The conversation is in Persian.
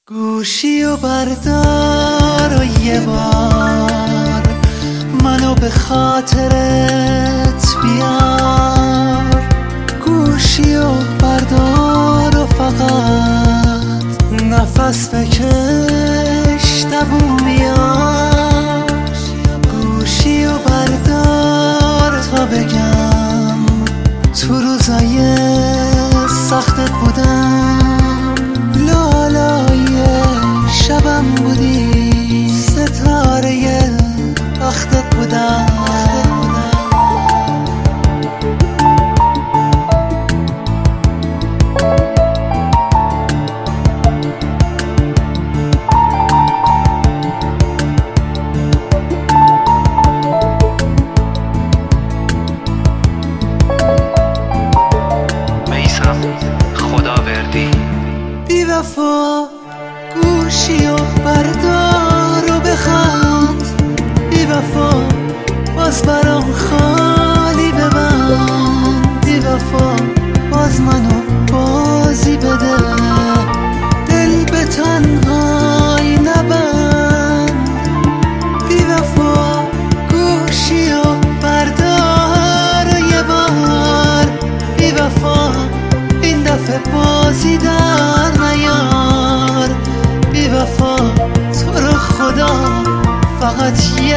گوشی و بردار و یه بار منو به خاطرت بیار. گوشی و بردار و فقط نفس بکش دووم بیار. گوشی و بردار تا بگم تو روزای سختت بودم، لالای شبم بودی، ستاره بختت بودم. خداوردی بی وفا گوشی و بردار و بخند، بی وفا باز برام خالی ببند، بی وفا باز منو بازی بده، دل به تنهایی نبند. بی وفا گوشی و بردار و یه بار، بی وفا این دفعه بازی در نیار. بی وفا تو رو خدا فقط یه